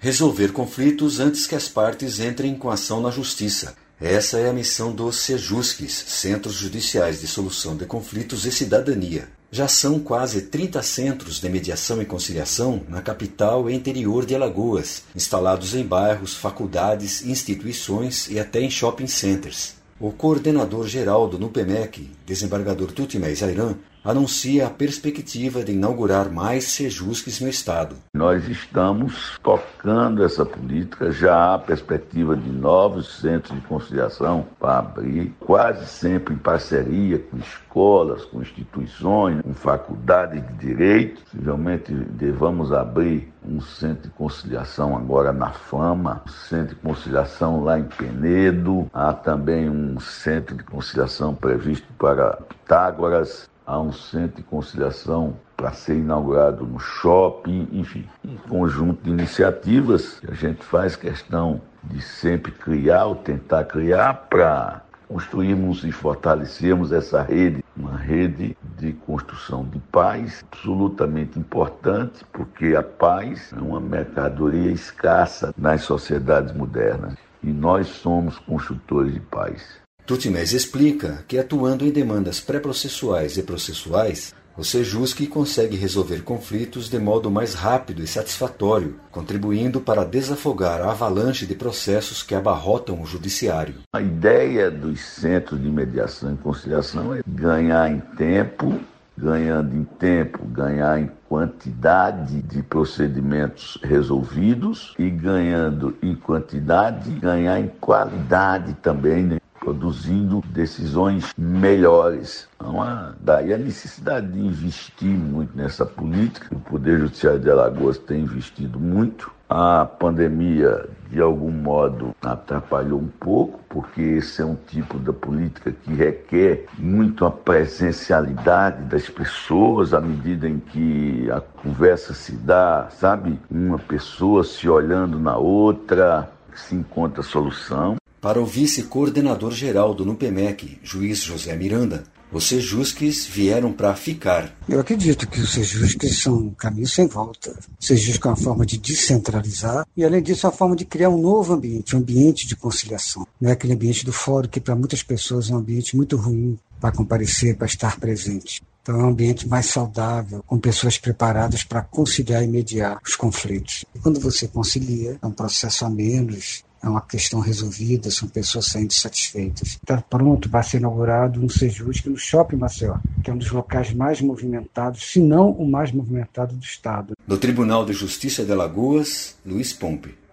resolver conflitos antes que as partes entrem com ação na justiça. Essa é a missão dos Sejusques, Centros Judiciais de Solução de Conflitos e Cidadania. Já são quase 30 centros de mediação e conciliação na capital e interior de Alagoas, instalados em bairros, faculdades, instituições e até em shopping centers. O coordenador-geral do NUPEMEC, desembargador Tutimés Ayran, anuncia a perspectiva de inaugurar mais Sejusques no estado. Nós estamos tocando essa política, já há perspectiva de novos centros de conciliação para abrir, quase sempre em parceria com escolas, com instituições, com faculdades de direito. Possivelmente devamos abrir um centro de conciliação agora na Fama, um centro de conciliação lá em Penedo, há também um centro de conciliação previsto para Pitágoras, há um centro de conciliação para ser inaugurado no shopping, enfim, um conjunto de iniciativas que a gente faz questão de sempre criar ou tentar criar para construirmos e fortalecermos essa rede, uma rede de construção de paz absolutamente importante, porque a paz é uma mercadoria escassa nas sociedades modernas e nós somos construtores de paz. Tutimés explica que, atuando em demandas pré-processuais e processuais, o Sejusque consegue resolver conflitos de modo mais rápido e satisfatório, contribuindo para desafogar a avalanche de processos que abarrotam o judiciário. A ideia dos centros de mediação e conciliação é ganhar em tempo, ganhando em tempo, ganhar em quantidade de procedimentos resolvidos e ganhando em quantidade, ganhar em qualidade também, né? Produzindo decisões melhores. Então, daí a necessidade de investir muito nessa política. O Poder Judiciário de Alagoas tem investido muito. A pandemia, de algum modo, atrapalhou um pouco, porque esse é um tipo de política que requer muito a presencialidade das pessoas, à medida em que a conversa se dá, sabe? Uma pessoa se olhando na outra, se encontra solução. Para o vice-coordenador-geral do NUPEMEC, juiz José Miranda, os Sejusques vieram para ficar. Eu acredito que os Sejusques são um caminho sem volta. O Sejusque é uma forma de descentralizar e, além disso, é uma forma de criar um novo ambiente, um ambiente de conciliação. Não é aquele ambiente do fórum que, para muitas pessoas, é um ambiente muito ruim para comparecer, para estar presente. Então, é um ambiente mais saudável, com pessoas preparadas para conciliar e mediar os conflitos. E quando você concilia, é um processo a menos, é uma questão resolvida, são pessoas saindo satisfeitas. Está pronto, vai ser inaugurado um Sejusque no Shopping Maceió, que é um dos locais mais movimentados, se não o mais movimentado do estado. Do Tribunal de Justiça de Alagoas, Luiz Pompe.